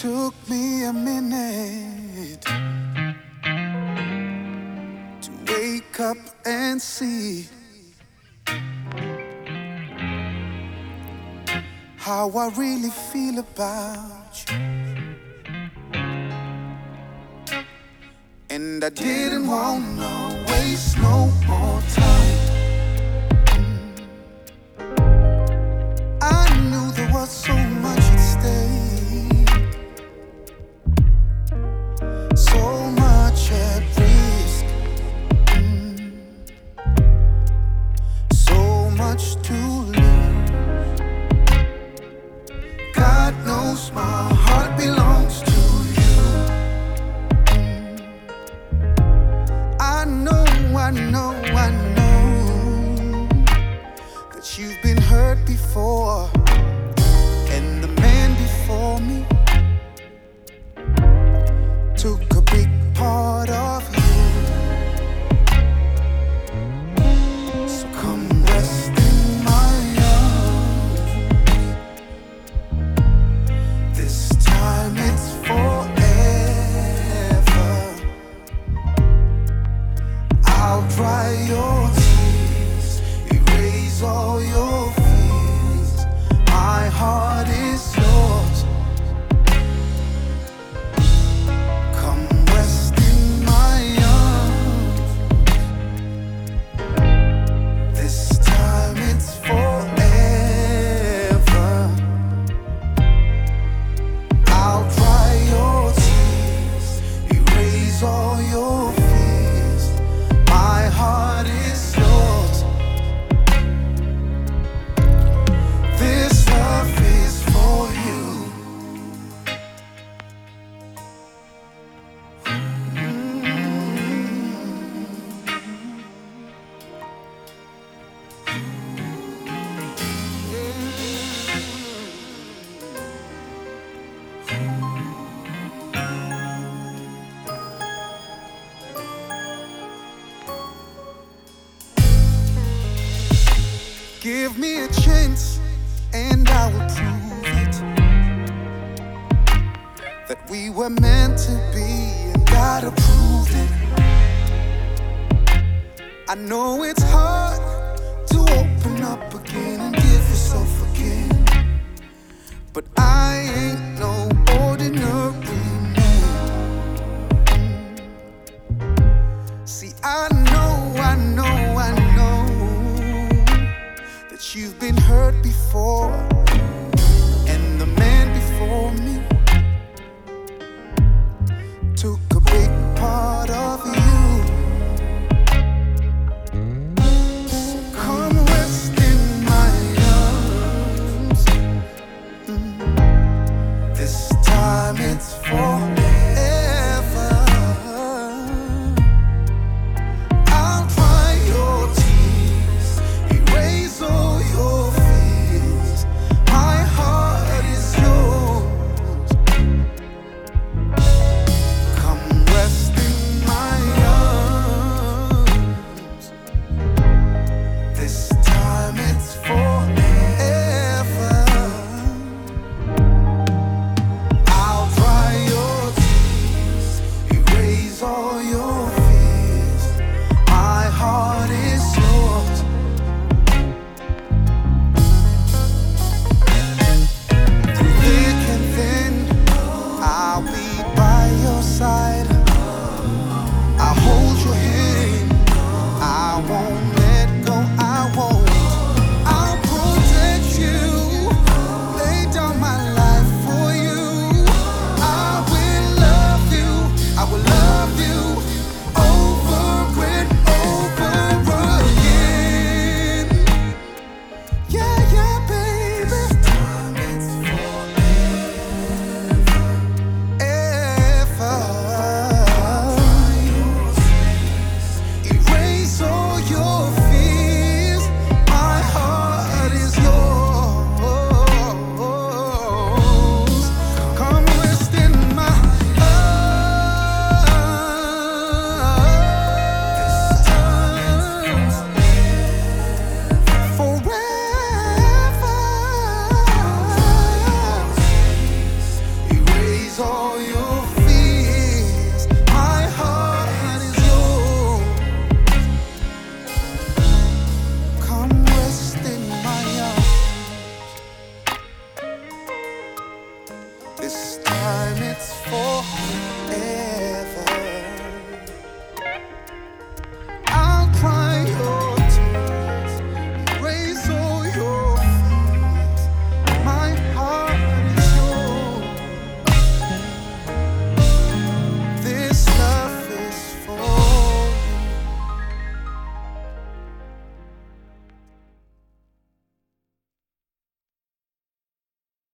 took me a minute to wake up and see how I really feel about you. And I didn't wanna waste no more time. I knew there was so much at stake, so much at risk, so much to lose. God knows my heart belongs to you. I know that you've been hurt before, and the man before me took a big part of you. So come rest in my arms. This time it's forever. I'll dry your tears, erase all your fears. My heart is yours. Come rest in my arms. This time it's forever. I'll dry your tears, erase all your fears. My heart is yours. This love is for you. Give me a chance and I will prove it, that we were meant to be, and God approved it. I know it's hard to open up again and give yourself again, but I ain't no ordinary man. See, I know that you've been hurt before, and the man before me took a big part of you. So come rest in my it's for me.